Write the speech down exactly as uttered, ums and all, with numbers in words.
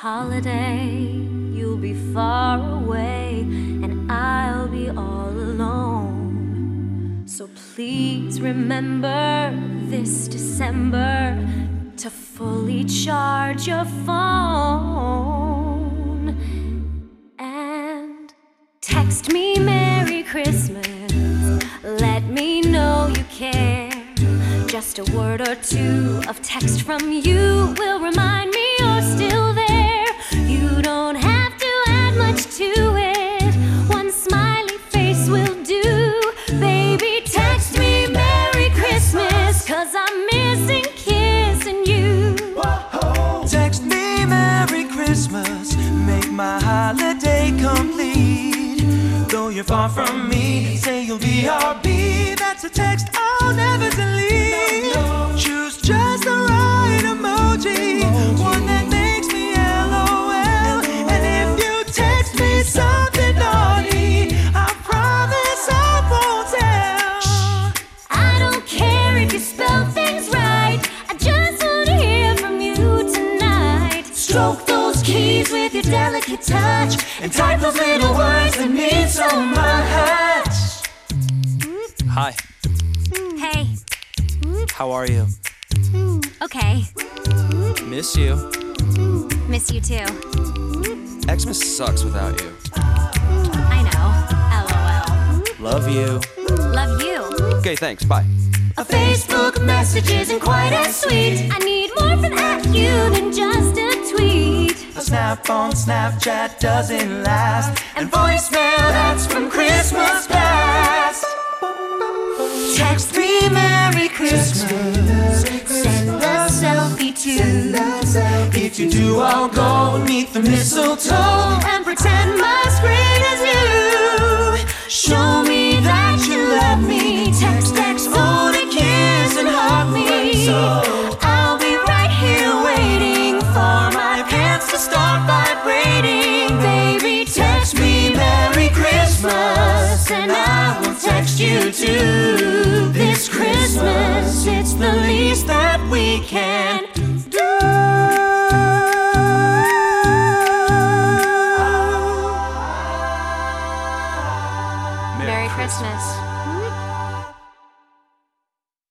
holiday, you'll be far away, and I'll be all alone. So please remember this December to fully charge your phone and text me Merry Christmas. Let me know you care. Just a word or two of text from you will remind me you're still there. You don't have to add much to it. One smiley face will do. Baby, text me Merry Christmas, 'cause I'm missing kissing you. Whoa. Text me Merry Christmas, make my holiday complete. Though you're far from me, say you'll be R B. That's a text I'll never delete. No, no. Choose just the right emoji, emoji, one that makes me L O L. And if you text me something naughty, I promise I won't tell. I don't care if you spell things right, I just want to hear from you tonight. Stroke those keys with your delicate touch, and type those little words that mean so much. Hi. Hey. How are you? Okay. Miss you. Miss you too. Xmas sucks without you. I know. LOL. Love you. Love you. Okay, thanks. Bye. A Facebook message isn't quite as sweet. I need more from at you than just a tweet. A snap on Snapchat doesn't last, and voicemail that's from Christmas past. Text me Merry Christmas, Send a selfie too. If you do, I'll go neath the mistletoe And pretend my screen is new. Show me that you love me. Text, text, hold a kiss and hug me. I'll be right here waiting for my pants to start vibrating. Baby, text me Merry Christmas, and I will text you too. This Christmas, it's the least that we can